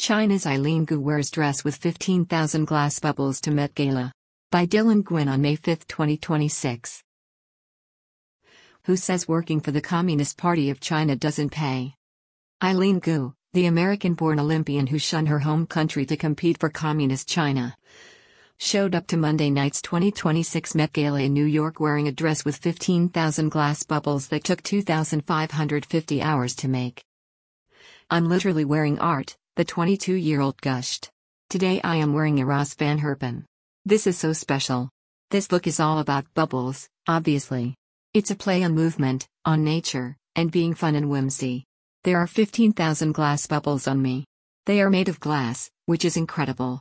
China's Eileen Gu wears dress with 15,000 glass bubbles to Met Gala. By Dylan Gwynn on May 5, 2026. Who says working for the Communist Party of China doesn't pay? Eileen Gu, the American-born Olympian who shunned her home country to compete for Communist China, showed up to Monday night's 2026 Met Gala in New York wearing a dress with 15,000 glass bubbles that took 2,550 hours to make. "I'm literally wearing art," the 22-year-old gushed. "Today I am wearing Eros van Herpen. This is so special. This look is all about bubbles, obviously. It's a play on movement, on nature, and being fun and whimsy. There are 15,000 glass bubbles on me. They are made of glass, which is incredible.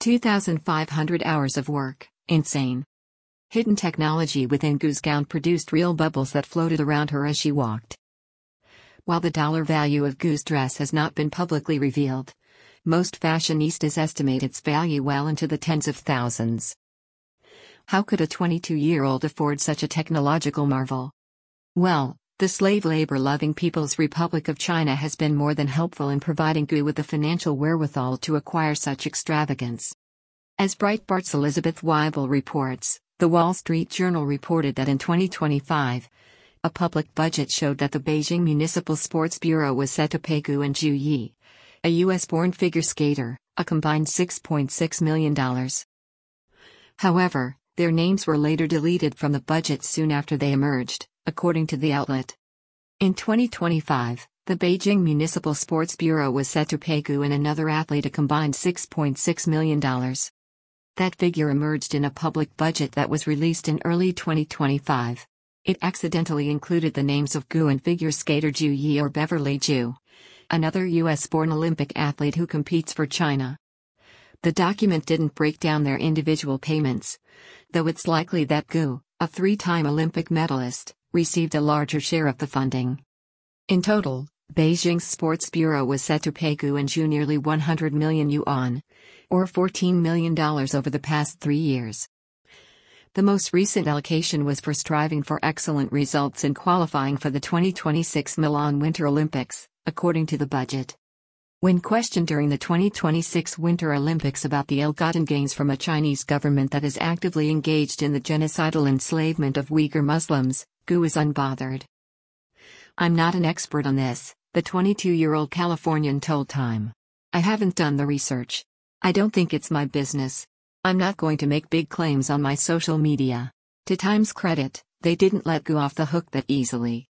2,500 hours of work, insane." Hidden technology within Gu's gown produced real bubbles that floated around her as she walked. While the dollar value of Gu's dress has not been publicly revealed, most fashionistas estimate its value well into the tens of thousands. How could a 22-year-old afford such a technological marvel? Well, the slave labor-loving People's Republic of China has been more than helpful in providing Gu with the financial wherewithal to acquire such extravagance. As Breitbart's Elizabeth Weibel reports, the Wall Street Journal reported that in 2025, a public budget showed that the Beijing Municipal Sports Bureau was set to pay Gu and Zhu Yi, a U.S.-born figure skater, a combined $6.6 million. However, their names were later deleted from the budget soon after they emerged, according to the outlet. In 2025, the Beijing Municipal Sports Bureau was set to pay Gu and another athlete a combined $6.6 million. That figure emerged in a public budget that was released in early 2025. It accidentally included the names of Gu and figure skater Zhu Yi or Beverly Zhu, another U.S.-born Olympic athlete who competes for China. The document didn't break down their individual payments, though it's likely that Gu, a three-time Olympic medalist, received a larger share of the funding. In total, Beijing's Sports Bureau was set to pay Gu and Zhu nearly 100 million yuan, or $14 million over the past 3 years. The most recent allocation was for striving for excellent results in qualifying for the 2026 Milan Winter Olympics, according to the budget. When questioned during the 2026 Winter Olympics about the ill-gotten gains from a Chinese government that is actively engaged in the genocidal enslavement of Uyghur Muslims, Gu is unbothered. "I'm not an expert on this," the 22-year-old Californian told Time. "I haven't done the research. I don't think it's my business. I'm not going to make big claims on my social media." To Time's credit, they didn't let Gu off the hook that easily.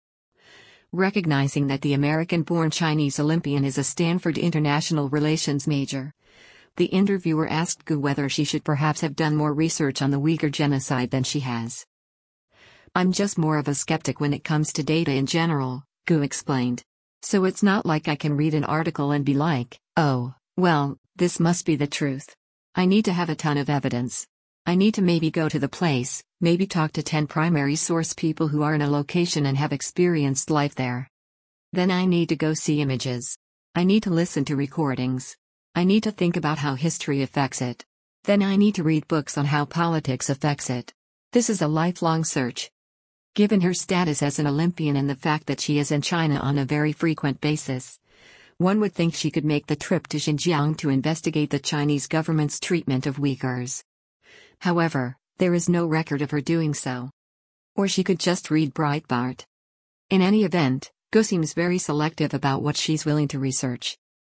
Recognizing that the American-born Chinese Olympian is a Stanford International Relations major, the interviewer asked Gu whether she should perhaps have done more research on the Uyghur genocide than she has. "I'm just more of a skeptic when it comes to data in general," Gu explained. "So it's not like I can read an article and be like, oh, well, this must be the truth. I need to have a ton of evidence. I need to maybe go to the place, maybe talk to 10 primary source people who are in a location and have experienced life there. Then I need to go see images. I need to listen to recordings. I need to think about how history affects it. Then I need to read books on how politics affects it. This is a lifelong search." Given her status as an Olympian and the fact that she is in China on a very frequent basis, one would think she could make the trip to Xinjiang to investigate the Chinese government's treatment of Uyghurs. However, there is no record of her doing so. Or she could just read Breitbart. In any event, Gu seems very selective about what she's willing to research.